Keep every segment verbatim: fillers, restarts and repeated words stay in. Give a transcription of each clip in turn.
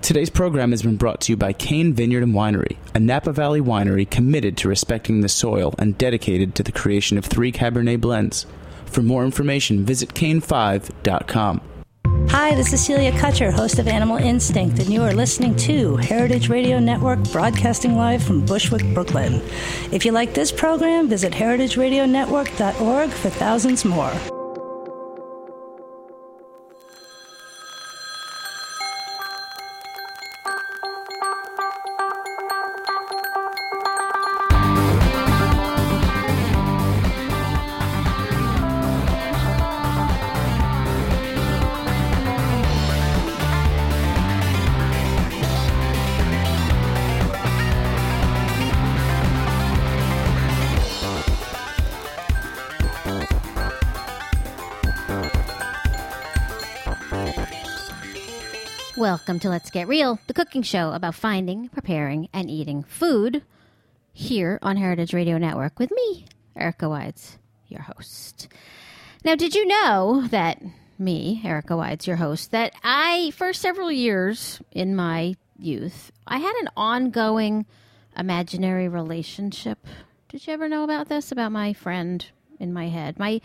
Today's program has been brought to you by Cane Vineyard and Winery, a Napa Valley winery committed to respecting the soil and dedicated to the creation of three Cabernet blends. For more information, visit cane five dot com. Hi, this is Celia Kutcher, host of Animal Instinct, and you are listening to Heritage Radio Network, broadcasting live from Bushwick, Brooklyn. If you like this program, visit heritage radio network dot org for thousands more. Welcome to Let's Get Real, the cooking show about finding, preparing, and eating food here on Heritage Radio Network with me, Erica Wides, your host. Now, did you know that me, Erica Wides, your host, that I, for several years in my youth, I had an ongoing imaginary relationship? Did you ever know about this, about my friend in my head? My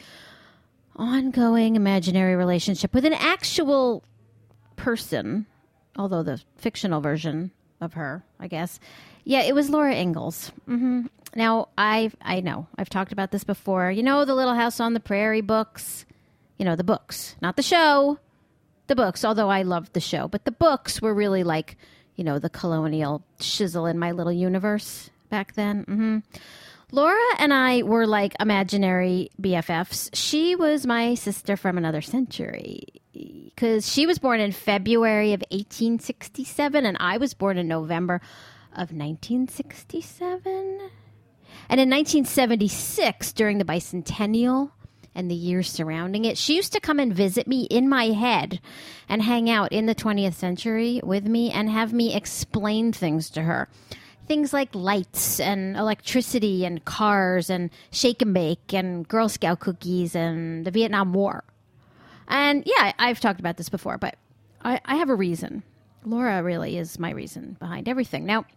ongoing imaginary relationship with an actual person, although the fictional version of her, I guess. Yeah, it was Laura Ingalls. Mm-hmm. Now, I I know, I've talked about this before. You know, the Little House on the Prairie books? You know, the books, not the show. The books, although I loved the show. But the books were really like, you know, the colonial shizzle in my little universe back then. Mm-hmm. Laura and I were like imaginary B F Fs. She was my sister from another century because she was born in February of eighteen sixty-seven and I was born in November of nineteen sixty-seven. And in nineteen seventy-six, during the bicentennial and the years surrounding it, she used to come and visit me in my head and hang out in the twentieth century with me and have me explain things to her. Things like lights and electricity and cars and shake and bake and Girl Scout cookies and the Vietnam War. And yeah, I've talked about this before, but I, I have a reason. Laura really is my reason behind everything. Now,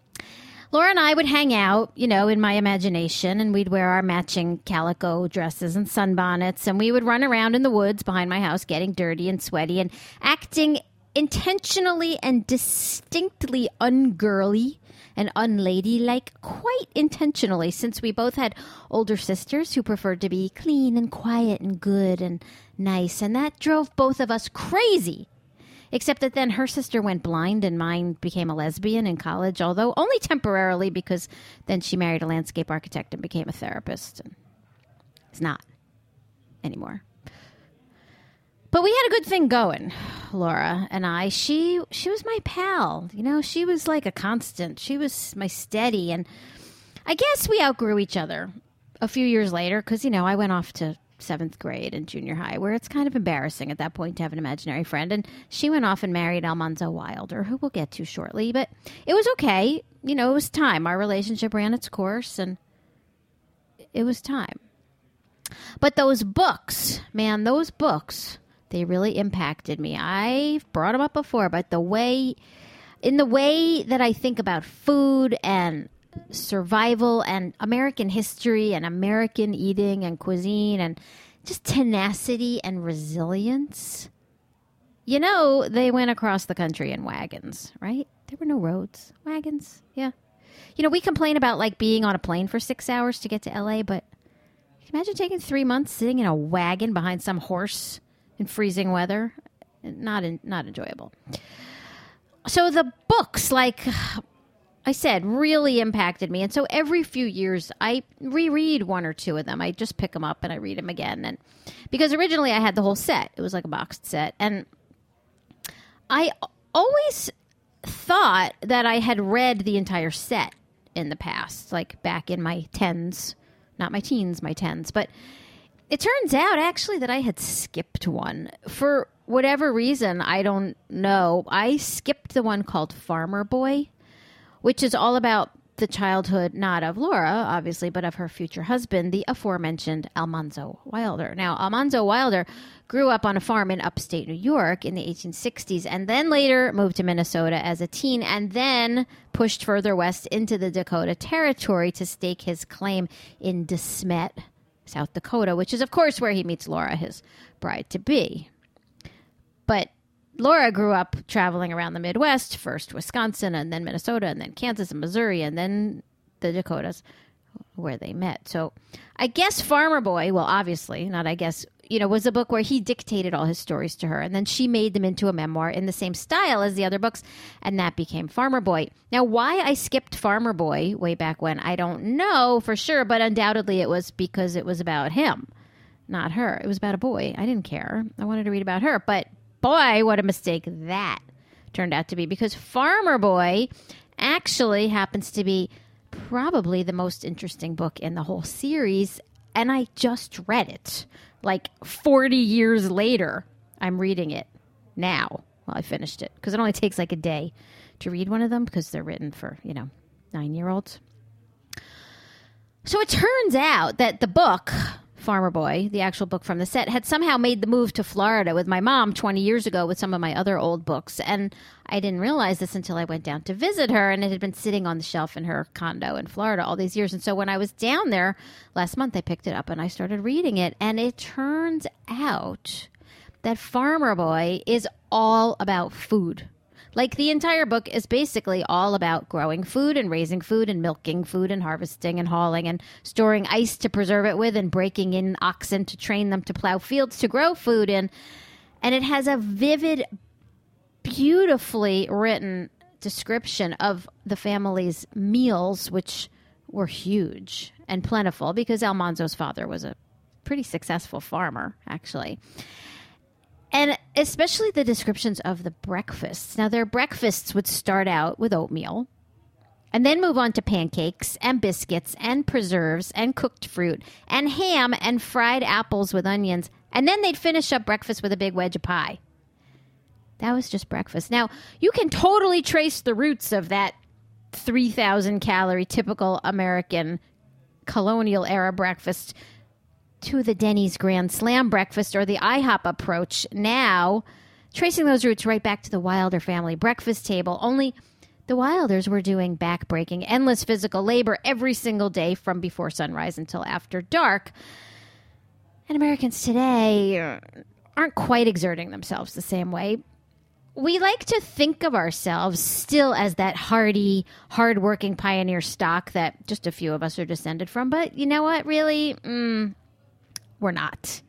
Laura and I would hang out, you know, in my imagination, and we'd wear our matching calico dresses and sunbonnets, and we would run around in the woods behind my house getting dirty and sweaty and acting intentionally and distinctly ungirly and unladylike, quite intentionally, since we both had older sisters who preferred to be clean and quiet and good and nice, and that drove both of us crazy. Except that then her sister went blind and mine became a lesbian in college, although only temporarily, because then she married a landscape architect and became a therapist. And it's not anymore. But we had a good thing going, Laura and I. She she was my pal. You know, she was like a constant. She was my steady. And I guess we outgrew each other a few years later because, you know, I went off to seventh grade and junior high, where it's kind of embarrassing at that point to have an imaginary friend. And she went off and married Almanzo Wilder, who we'll get to shortly. But it was okay. You know, it was time. Our relationship ran its course, and it was time. But those books, man, those books, they really impacted me. I've brought them up before, but the way, in the way that I think about food and survival and American history and American eating and cuisine and just tenacity and resilience, you know, they went across the country in wagons, right? There were no roads. Wagons, yeah. You know, we complain about like being on a plane for six hours to get to L A, but can you imagine taking three months sitting in a wagon behind some horse in freezing weather? Not in, not enjoyable. So the books, like I said, really impacted me. And so every few years, I reread one or two of them. I just pick them up and I read them again. And because originally I had the whole set. It was like a boxed set. And I always thought that I had read the entire set in the past, like back in my tens, not my teens, my tens. But it turns out, actually, that I had skipped one. For whatever reason, I don't know. I skipped the one called Farmer Boy, which is all about the childhood not of Laura, obviously, but of her future husband, the aforementioned Almanzo Wilder. Now, Almanzo Wilder grew up on a farm in upstate New York in the eighteen sixties and then later moved to Minnesota as a teen and then pushed further west into the Dakota Territory to stake his claim in De Smet, South Dakota, which is, of course, where he meets Laura, his bride-to-be. But Laura grew up traveling around the Midwest, first Wisconsin and then Minnesota and then Kansas and Missouri and then the Dakotas where they met. So I guess Farmer Boy, well, obviously, not I guess, you know, was a book where he dictated all his stories to her and then she made them into a memoir in the same style as the other books and that became Farmer Boy. Now, why I skipped Farmer Boy way back when, I don't know for sure, but undoubtedly it was because it was about him, not her. It was about a boy. I didn't care. I wanted to read about her, but boy, what a mistake that turned out to be, because Farmer Boy actually happens to be probably the most interesting book in the whole series, and I just read it. Like forty years later, I'm reading it now. Well, I finished it, because it only takes like a day to read one of them, because they're written for, you know, nine-year-olds. So it turns out that the book Farmer Boy, the actual book from the set, had somehow made the move to Florida with my mom twenty years ago with some of my other old books. And I didn't realize this until I went down to visit her, and it had been sitting on the shelf in her condo in Florida all these years. And so when I was down there last month, I picked it up and I started reading it. And it turns out that Farmer Boy is all about food. Like, the entire book is basically all about growing food and raising food and milking food and harvesting and hauling and storing ice to preserve it with and breaking in oxen to train them to plow fields to grow food in. And it has a vivid, beautifully written description of the family's meals, which were huge and plentiful because Almanzo's father was a pretty successful farmer, actually. And especially the descriptions of the breakfasts. Now, their breakfasts would start out with oatmeal and then move on to pancakes and biscuits and preserves and cooked fruit and ham and fried apples with onions. And then they'd finish up breakfast with a big wedge of pie. That was just breakfast. Now, you can totally trace the roots of that three thousand calorie typical American colonial era breakfast to the Denny's Grand Slam breakfast or the IHOP approach now, tracing those roots right back to the Wilder family breakfast table. Only the Wilders were doing back-breaking, endless physical labor every single day from before sunrise until after dark. And Americans today aren't quite exerting themselves the same way. We like to think of ourselves still as that hardy, hard-working pioneer stock that just a few of us are descended from. But you know what? Really, mm, we're not.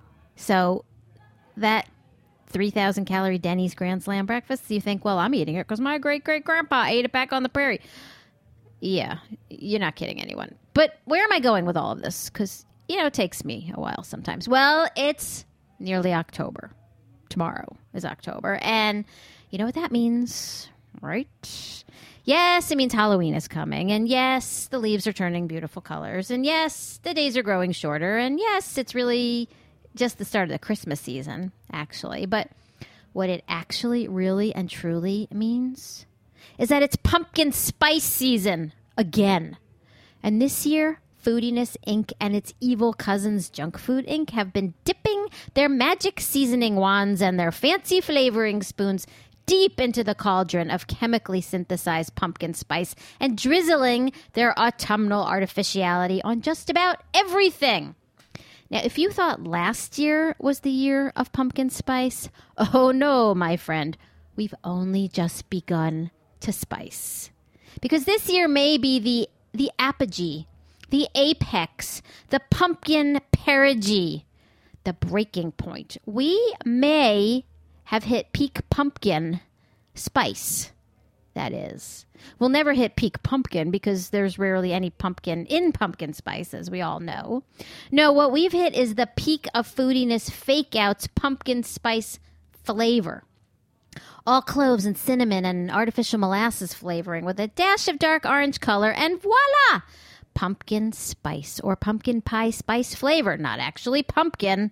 So that three thousand calorie Denny's Grand Slam breakfast, you think, well, I'm eating it because my great-great-grandpa ate it back on the prairie. Yeah, you're not kidding anyone. But where am I going with all of this? Because, you know, it takes me a while sometimes. Well, it's nearly October. Tomorrow is October. And you know what that means, right? Yes, it means Halloween is coming. And yes, the leaves are turning beautiful colors. And yes, the days are growing shorter. And yes, it's really just the start of the Christmas season, actually. But what it actually really and truly means is that it's pumpkin spice season again. And this year, Foodiness Incorporated and its evil cousins Junk Food Incorporated have been dipping their magic seasoning wands and their fancy flavoring spoons deep into the cauldron of chemically synthesized pumpkin spice and drizzling their autumnal artificiality on just about everything. Now, if you thought last year was the year of pumpkin spice, oh no, my friend, we've only just begun to spice. Because this year may be the, the apogee, the apex, the pumpkin perigee, the breaking point. We may have hit peak pumpkin spice, that is. We'll never hit peak pumpkin because there's rarely any pumpkin in pumpkin spice, as we all know. No, what we've hit is the peak of foodiness fake-outs pumpkin spice flavor. All cloves and cinnamon and artificial molasses flavoring with a dash of dark orange color, and voila! Pumpkin spice or pumpkin pie spice flavor, not actually pumpkin.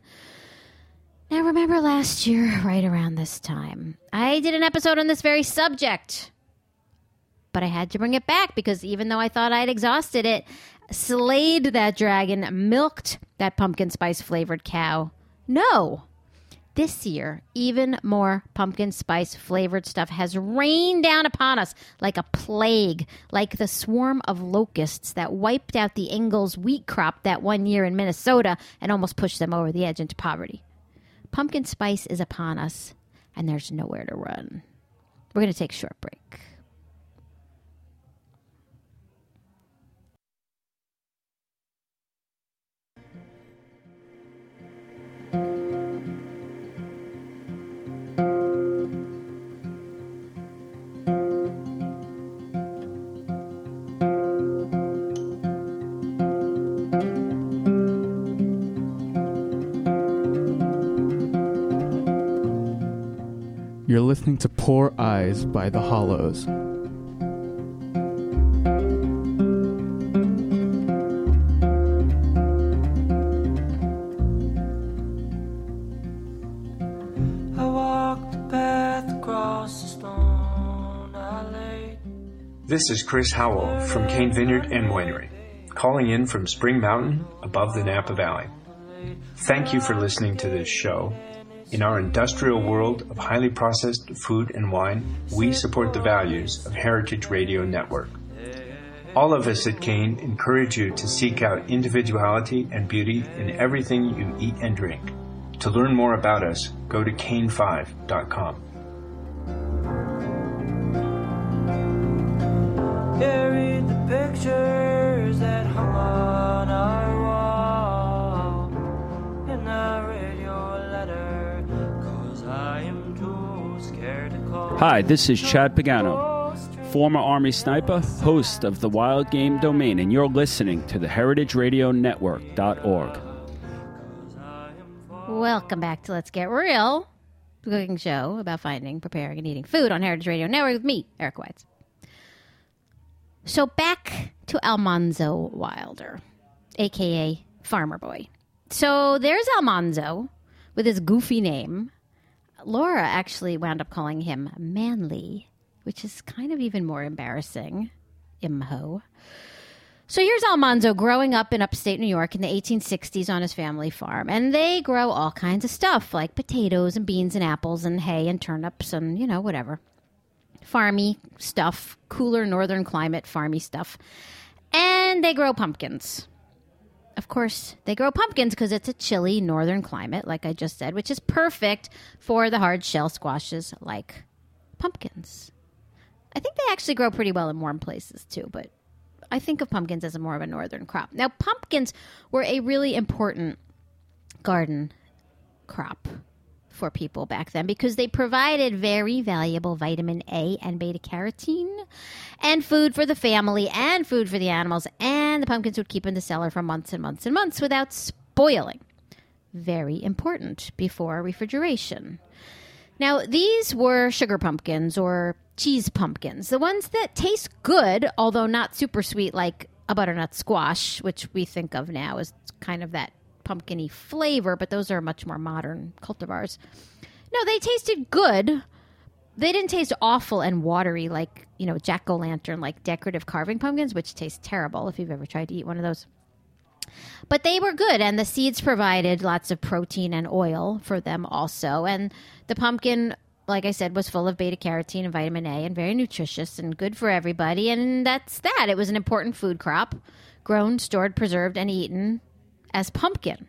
Now, remember last year, right around this time, I did an episode on this very subject. but I had to bring it back because even though I thought I'd exhausted it, slayed that dragon, milked that pumpkin spice flavored cow. No. This year, even more pumpkin spice flavored stuff has rained down upon us like a plague, like the swarm of locusts that wiped out the Ingalls wheat crop that one year in Minnesota and almost pushed them over the edge into poverty. Pumpkin spice is upon us, and there's nowhere to run. We're going to take a short break. You're listening to Poor Eyes by The Hollows. I walked the path across the stone alley. This is Chris Howell from Cane Vineyard and Winery, calling in from Spring Mountain above the Napa Valley. Thank you for listening to this show. In our industrial world of highly processed food and wine, we support the values of Heritage Radio Network. All of us at Cane encourage you to seek out individuality and beauty in everything you eat and drink. To learn more about us, go to cane five dot com. Buried the pictures that hung on our wall in the radio letter, 'cause I am too scared to call. Hi, this is Chad Pagano, former Army sniper, host of the Wild Game Domain, and you're listening to the heritage radio network dot org. Welcome back to Let's Get Real, the cooking show about finding, preparing, and eating food on Heritage Radio Network with me, Erica Weitz. So back to Almanzo Wilder, a k a. Farmer Boy. So there's Almanzo with his goofy name. Laura actually wound up calling him Manly, which is kind of even more embarrassing. Imho. So here's Almanzo growing up in upstate New York in the eighteen sixties on his family farm. And they grow all kinds of stuff like potatoes and beans and apples and hay and turnips and, you know, whatever. Farmy stuff, cooler northern climate, farmy stuff. And they grow pumpkins. Of course, they grow pumpkins because it's a chilly northern climate, like I just said, which is perfect for the hard shell squashes like pumpkins. I think they actually grow pretty well in warm places too, but I think of pumpkins as a more of a northern crop. Now, pumpkins were a really important garden crop for people back then because they provided very valuable vitamin A and beta carotene and food for the family and food for the animals, and the pumpkins would keep in the cellar for months and months and months without spoiling. Very important before refrigeration. Now, these were sugar pumpkins or cheese pumpkins, the ones that taste good, although not super sweet like a butternut squash, which we think of now as kind of that pumpkin-y flavor, but those are much more modern cultivars. No, they tasted good. They didn't taste awful and watery like, you know, jack-o'-lantern, like decorative carving pumpkins, which taste terrible if you've ever tried to eat one of those. But they were good, and the seeds provided lots of protein and oil for them also. And the pumpkin, like I said, was full of beta-carotene and vitamin A and very nutritious and good for everybody. And that's that. It was an important food crop, grown, stored, preserved, and eaten as pumpkin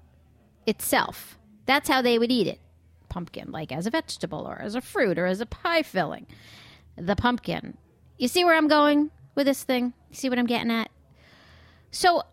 itself. That's how they would eat it. Pumpkin, like as a vegetable or as a fruit or as a pie filling. The pumpkin. You see where I'm going with this thing? You see what I'm getting at? So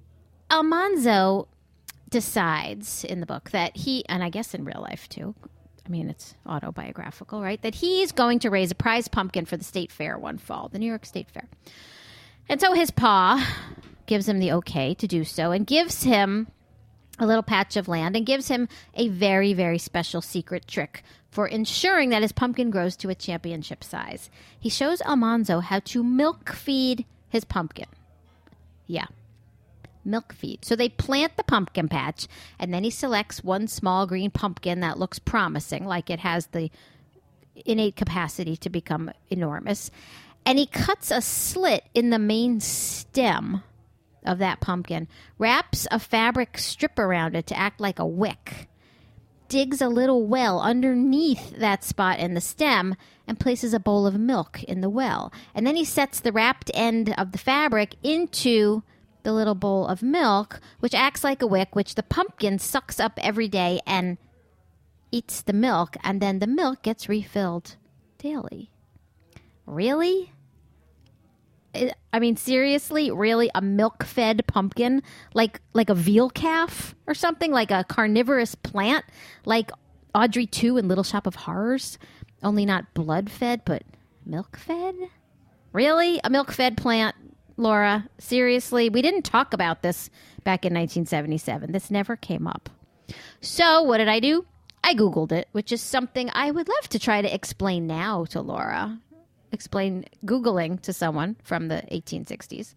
Almanzo decides in the book that he, and I guess in real life too, I mean, it's autobiographical, right? That he's going to raise a prize pumpkin for the state fair one fall, the New York State Fair. And so his pa gives him the okay to do so and gives him a little patch of land and gives him a very, very special secret trick for ensuring that his pumpkin grows to a championship size. He shows Almanzo how to milk feed his pumpkin. Yeah. Milk feed. So they plant the pumpkin patch, and then he selects one small green pumpkin that looks promising, like it has the innate capacity to become enormous. And he cuts a slit in the main stem of that pumpkin, wraps a fabric strip around it to act like a wick, digs a little well underneath that spot in the stem, and places a bowl of milk in the well. And then he sets the wrapped end of the fabric into the little bowl of milk, which acts like a wick, which the pumpkin sucks up every day and eats the milk, and then the milk gets refilled daily. Really? I mean, seriously, really, a milk-fed pumpkin, like like a veal calf or something, like a carnivorous plant, like Audrey two in Little Shop of Horrors, only not blood-fed, but milk-fed? Really? A milk-fed plant, Laura? Seriously? We didn't talk about this back in nineteen seventy-seven. This never came up. So what did I do? I Googled it, which is something I would love to try to explain now to Laura. Explain Googling to someone from the eighteen sixties.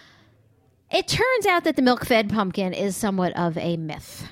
It turns out that the milk-fed pumpkin is somewhat of a myth.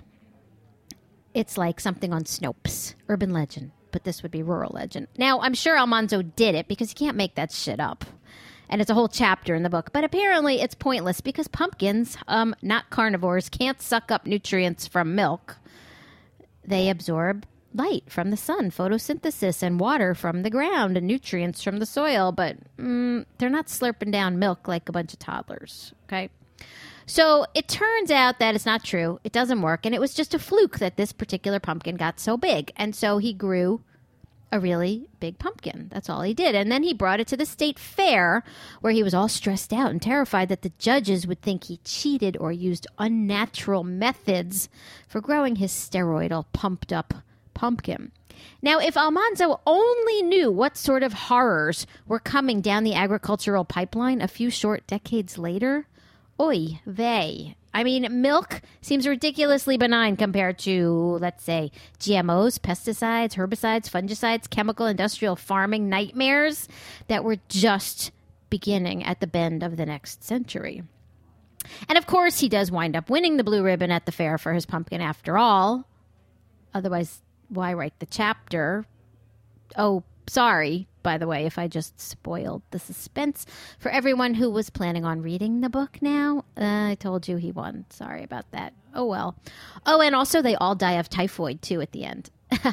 It's like something on Snopes, urban legend, but this would be rural legend. Now, I'm sure Almanzo did it because you can't make that shit up. And it's a whole chapter in the book. But apparently it's pointless because pumpkins, um, not carnivores, can't suck up nutrients from milk. They absorb light from the sun, photosynthesis, and water from the ground, and nutrients from the soil, but mm, they're not slurping down milk like a bunch of toddlers, okay? So it turns out that it's not true. It doesn't work, and it was just a fluke that this particular pumpkin got so big, and so he grew a really big pumpkin. That's all he did, and then he brought it to the state fair, where he was all stressed out and terrified that the judges would think he cheated or used unnatural methods for growing his steroidal, pumped-up pumpkin. Now, if Almanzo only knew what sort of horrors were coming down the agricultural pipeline a few short decades later, oy vey. I mean, milk seems ridiculously benign compared to, let's say, G M Os, pesticides, herbicides, fungicides, chemical industrial farming nightmares that were just beginning at the bend of the next century. And of course, he does wind up winning the blue ribbon at the fair for his pumpkin after all. Otherwise, why write the chapter? Oh, sorry, by the way, if I just spoiled the suspense for everyone who was planning on reading the book now. Uh, I told you he won. Sorry about that. Oh, well. Oh, and also they all die of typhoid, too, at the end.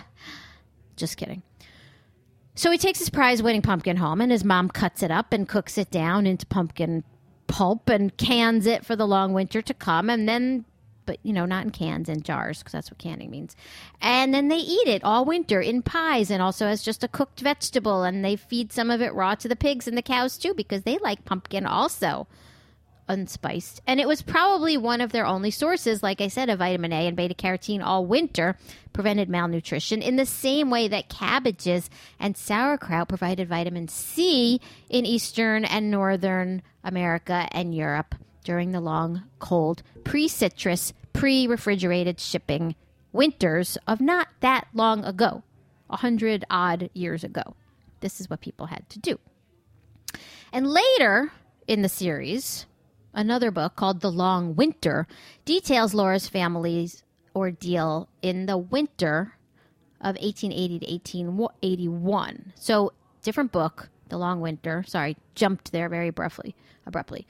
Just kidding. So he takes his prize-winning pumpkin home, and his mom cuts it up and cooks it down into pumpkin pulp and cans it for the long winter to come, and then... but, you know, not in cans, in jars, because that's what canning means. And then they eat it all winter in pies and also as just a cooked vegetable. And they feed some of it raw to the pigs and the cows, too, because they like pumpkin also, unspiced. And it was probably one of their only sources, like I said, of vitamin A and beta-carotene all winter, prevented malnutrition in the same way that cabbages and sauerkraut provided vitamin C in Eastern and Northern America and Europe during the long, cold, pre-citrus, pre-refrigerated shipping winters of not that long ago, a hundred odd years ago. This is what people had to do. And later in the series, another book called The Long Winter details Laura's family's ordeal in the winter of eighteen eighty to eighteen eighty-one. So, different book, The Long Winter. Sorry, jumped there very abruptly. abruptly.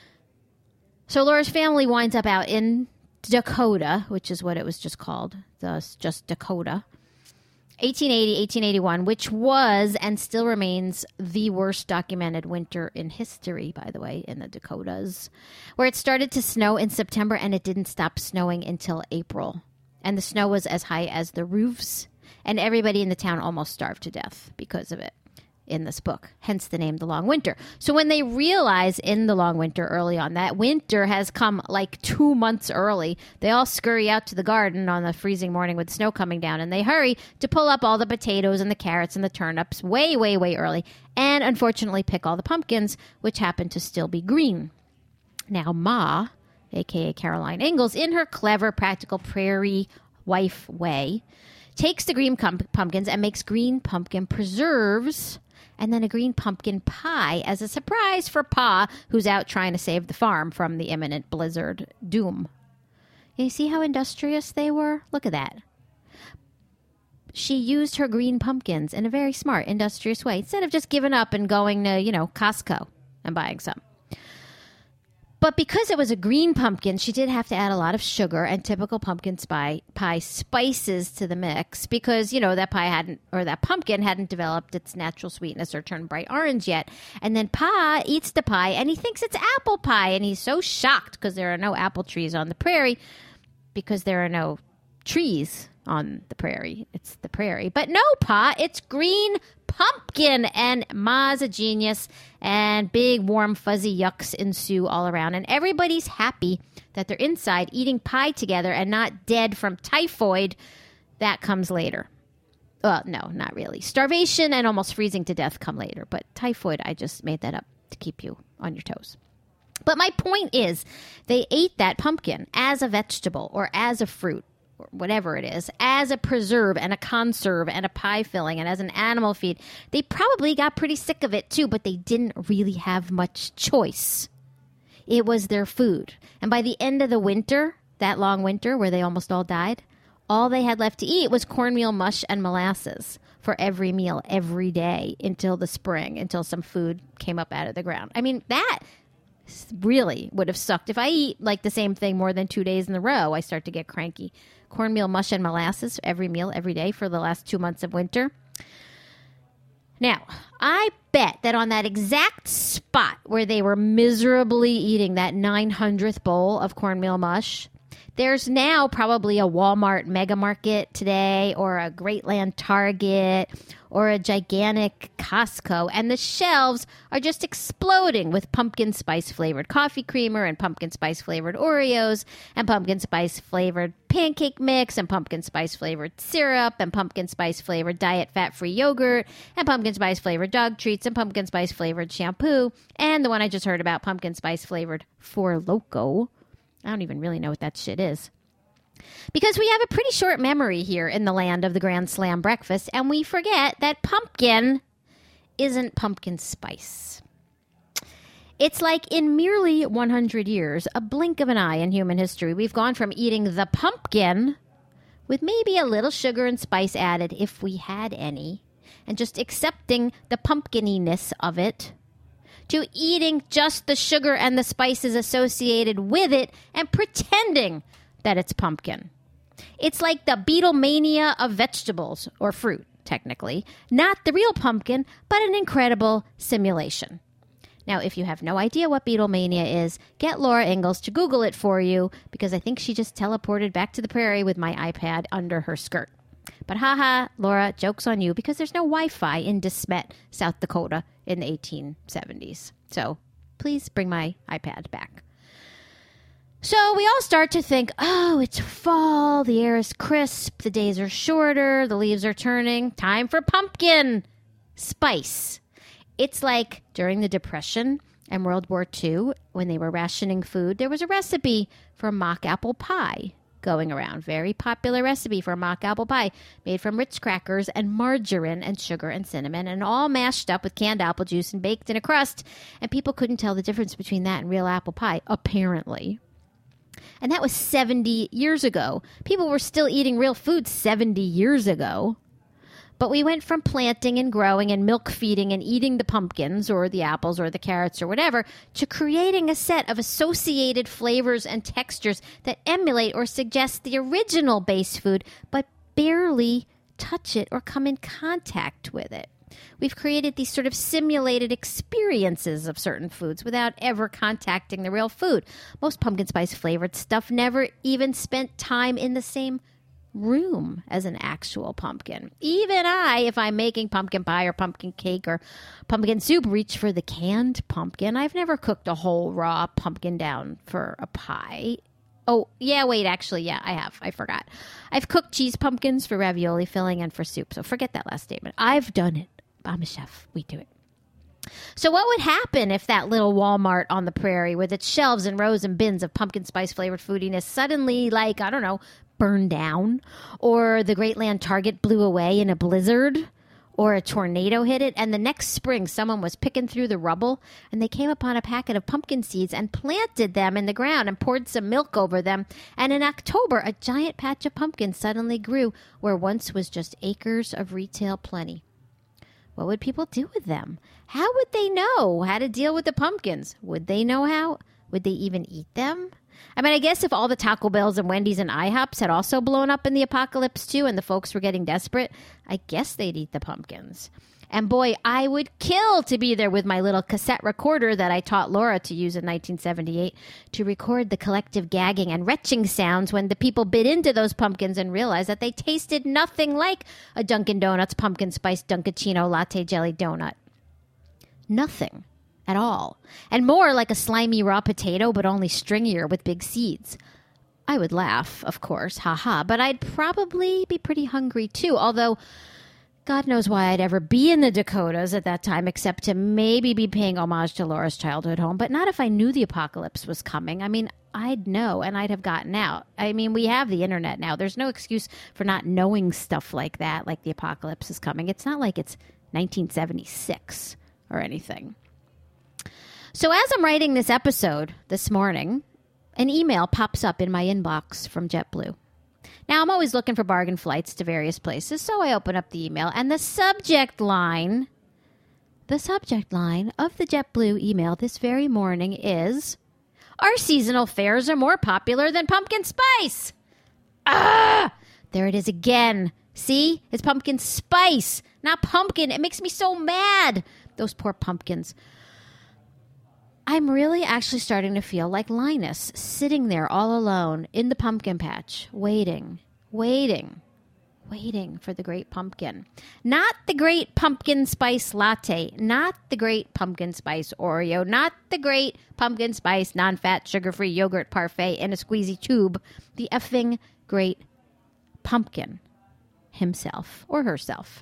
So Laura's family winds up out in Dakota, which is what it was just called, thus just Dakota, eighteen eighty, eighteen eighty-one, which was and still remains the worst documented winter in history, by the way, in the Dakotas, where it started to snow in September and it didn't stop snowing until April. And the snow was as high as the roofs, and everybody in the town almost starved to death because of it. In this book, hence the name The Long Winter. So when they realize in The Long Winter early on that winter has come like two months early, they all scurry out to the garden on the freezing morning with snow coming down, and they hurry to pull up all the potatoes and the carrots and the turnips way, way, way early, and unfortunately pick all the pumpkins, which happen to still be green. Now Ma, a k a. Caroline Ingalls, in her clever, practical prairie wife way, takes the green com- pumpkins and makes green pumpkin preserves and then a green pumpkin pie as a surprise for Pa, who's out trying to save the farm from the imminent blizzard doom. You see how industrious they were? Look at that. she used her green pumpkins in a very smart, industrious way, instead of just giving up and going to, you know, Costco and buying some. But because it was a green pumpkin, she did have to add a lot of sugar and typical pumpkin spy, pie spices to the mix because, you know, that pie hadn't, or that pumpkin hadn't developed its natural sweetness or turned bright orange yet. And then Pa eats the pie and he thinks it's apple pie. And he's so shocked because there are no apple trees on the prairie because there are no trees on the prairie. It's the prairie. But no, Pa, it's green pumpkin. And Ma's a genius. And big, warm, fuzzy yucks ensue all around. And everybody's happy that they're inside eating pie together and not dead from typhoid. That comes later. Well, no, not really. Starvation and almost freezing to death come later. But typhoid, I just made that up to keep you on your toes. But my point is, they ate that pumpkin as a vegetable or as a fruit, or whatever it is, as a preserve and a conserve and a pie filling and as an animal feed. They probably got pretty sick of it too, but they didn't really have much choice. It was their food. And by the end of the winter, that long winter where they almost all died, all they had left to eat was cornmeal mush and molasses for every meal every day until the spring, until some food came up out of the ground. I mean, that really would have sucked. If I eat like the same thing more than two days in a row, I start to get cranky. Cornmeal mush and molasses every meal every day for the last two months of winter. Now, I bet that on that exact spot where they were miserably eating that nine hundredth bowl of cornmeal mush, there's now probably a Walmart Mega Market today or a Greatland Target or a gigantic Costco, and the shelves are just exploding with pumpkin spice flavored coffee creamer and pumpkin spice flavored Oreos and pumpkin spice flavored pancake mix and pumpkin spice flavored syrup and pumpkin spice flavored diet fat-free yogurt and pumpkin spice flavored dog treats and pumpkin spice flavored shampoo and the one I just heard about, pumpkin spice flavored Four Loko. I don't even really know what that shit is. Because we have a pretty short memory here in the land of the Grand Slam breakfast, and we forget that pumpkin isn't pumpkin spice. It's like in merely one hundred years, a blink of an eye in human history, we've gone from eating the pumpkin with maybe a little sugar and spice added, if we had any, and just accepting the pumpkininess of it, to eating just the sugar and the spices associated with it and pretending that it's pumpkin. It's like the Beatlemania of vegetables, or fruit, technically. Not the real pumpkin, but an incredible simulation. Now, if you have no idea what Beatlemania is, get Laura Ingalls to Google it for you, because I think she just teleported back to the prairie with my iPad under her skirt. But haha, Laura, joke's on you, because there's no Wi-Fi in De Smet, South Dakota in the eighteen seventies. So please bring my iPad back. So we all start to think, oh, it's fall, the air is crisp, the days are shorter, the leaves are turning, time for pumpkin spice. It's like during the Depression and World War Two, when they were rationing food, there was a recipe for mock apple pie going around. Very popular recipe for mock apple pie made from Ritz crackers and margarine and sugar and cinnamon and all mashed up with canned apple juice and baked in a crust. And people couldn't tell the difference between that and real apple pie, apparently. And that was seventy years ago. People were still eating real food seventy years ago. But we went from planting and growing and milk feeding and eating the pumpkins or the apples or the carrots or whatever to creating a set of associated flavors and textures that emulate or suggest the original base food, but barely touch it or come in contact with it. We've created these sort of simulated experiences of certain foods without ever contacting the real food. Most pumpkin spice flavored stuff never even spent time in the same room as an actual pumpkin. Even I, if I'm making pumpkin pie or pumpkin cake or pumpkin soup, reach for the canned pumpkin. I've never cooked a whole raw pumpkin down for a pie. Oh, yeah, wait, actually, yeah, I have. I forgot. I've cooked cheese pumpkins for ravioli filling and for soup, so forget that last statement. I've done it. I'm a chef. We do it. So what would happen if that little Walmart on the prairie with its shelves and rows and bins of pumpkin spice flavored foodiness suddenly, like, I don't know, burned down, or the Greatland Target blew away in a blizzard, or a tornado hit it, and the next spring someone was picking through the rubble and they came upon a packet of pumpkin seeds and planted them in the ground and poured some milk over them. And in October, a giant patch of pumpkins suddenly grew where once was just acres of retail plenty. What would people do with them? How would they know how to deal with the pumpkins? Would they know how? Would they even eat them? I mean, I guess if all the Taco Bells and Wendy's and IHOPs had also blown up in the apocalypse too and the folks were getting desperate, I guess they'd eat the pumpkins. And boy, I would kill to be there with my little cassette recorder that I taught Laura to use in nineteen seventy-eight to record the collective gagging and retching sounds when the people bit into those pumpkins and realized that they tasted nothing like a Dunkin' Donuts pumpkin spice Dunkaccino latte jelly donut. Nothing. At all. And more like a slimy raw potato, but only stringier with big seeds. I would laugh, of course, haha, but I'd probably be pretty hungry too, although God knows why I'd ever be in the Dakotas at that time, except to maybe be paying homage to Laura's childhood home, but not if I knew the apocalypse was coming. I mean, I'd know, and I'd have gotten out. I mean, we have the internet now. There's no excuse for not knowing stuff like that, like the apocalypse is coming. It's not like it's nineteen seventy-six or anything. So as I'm writing this episode this morning, an email pops up in my inbox from JetBlue. Now, I'm always looking for bargain flights to various places, so I open up the email, and the subject line, the subject line of the JetBlue email this very morning is, our seasonal fares are more popular than pumpkin spice. Ah! There it is again. See? It's pumpkin spice, not pumpkin. It makes me so mad. Those poor pumpkins. I'm really actually starting to feel like Linus, sitting there all alone in the pumpkin patch, waiting, waiting, waiting for the great pumpkin. Not the great pumpkin spice latte, not the great pumpkin spice Oreo, not the great pumpkin spice non-fat sugar-free yogurt parfait in a squeezy tube, the effing great pumpkin himself or herself.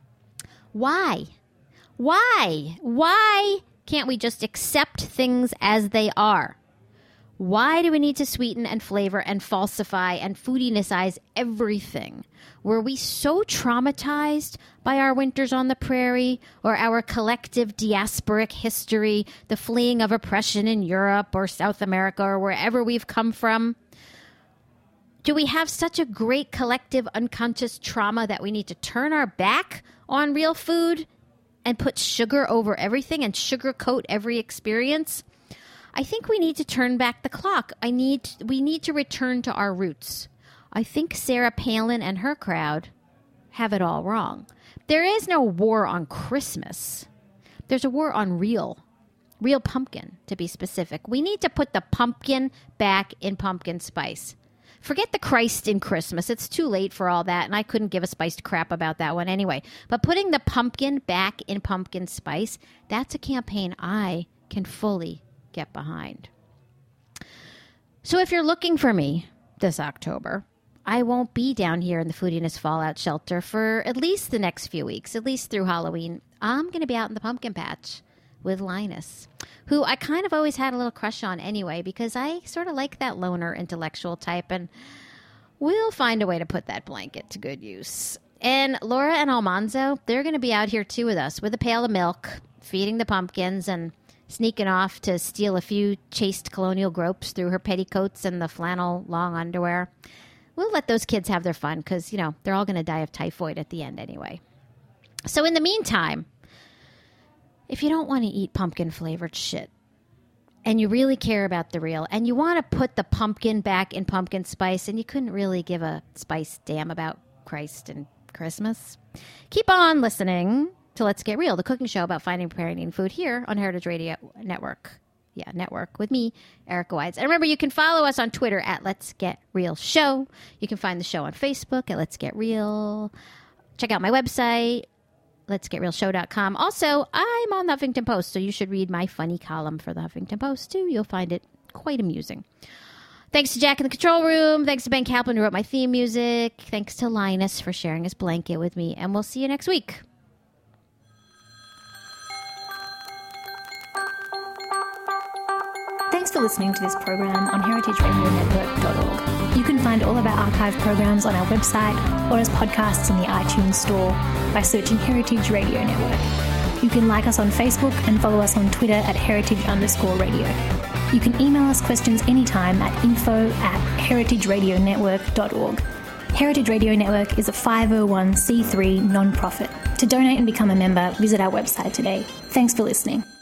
Why? Why? Why? Can't we just accept things as they are? Why do we need to sweeten and flavor and falsify and foodinessize everything? Were we so traumatized by our winters on the prairie or our collective diasporic history, the fleeing of oppression in Europe or South America or wherever we've come from? Do we have such a great collective unconscious trauma that we need to turn our back on real food and put sugar over everything and sugarcoat every experience? I think we need to turn back the clock. I need we need to return to our roots. I think Sarah Palin and her crowd have it all wrong. There is no war on Christmas. There's a war on real, real pumpkin, to be specific. We need to put the pumpkin back in pumpkin spice. Forget the Christ in Christmas. It's too late for all that, and I couldn't give a spiced crap about that one anyway. But putting the pumpkin back in pumpkin spice, that's a campaign I can fully get behind. So if you're looking for me this October, I won't be down here in the Foodiness Fallout Shelter for at least the next few weeks, at least through Halloween. I'm going to be out in the pumpkin patch with Linus, who I kind of always had a little crush on anyway, because I sort of like that loner intellectual type, and we'll find a way to put that blanket to good use. And Laura and Almanzo, they're going to be out here too with us, with a pail of milk, feeding the pumpkins, and sneaking off to steal a few chaste colonial gropes through her petticoats and the flannel long underwear. We'll let those kids have their fun, because, you know, they're all going to die of typhoid at the end anyway. So in the meantime, if you don't want to eat pumpkin-flavored shit, and you really care about the real, and you want to put the pumpkin back in pumpkin spice, and you couldn't really give a spice damn about Christ and Christmas, keep on listening to Let's Get Real, the cooking show about finding, preparing, eating food here on Heritage Radio Network. Yeah, network with me, Erica Wides. And remember, you can follow us on Twitter at Let's Get Real Show. You can find the show on Facebook at Let's Get Real. Check out my website, let's get real show dot com. Also, I'm on the Huffington Post, so you should read my funny column for the Huffington Post, too. You'll find it quite amusing. Thanks to Jack in the control room. Thanks to Ben Kaplan, who wrote my theme music. Thanks to Linus for sharing his blanket with me. And we'll see you next week. Thanks for listening to this program on heritage radio network dot org. You can find all of our archive programs on our website or as podcasts in the iTunes Store by searching Heritage Radio Network. You can like us on Facebook and follow us on Twitter at heritage underscore radio. You can email us questions anytime at info at heritage radio network dot org. Heritage Radio Network is a five oh one c three non-profit. To donate and become a member, visit our website today. Thanks for listening.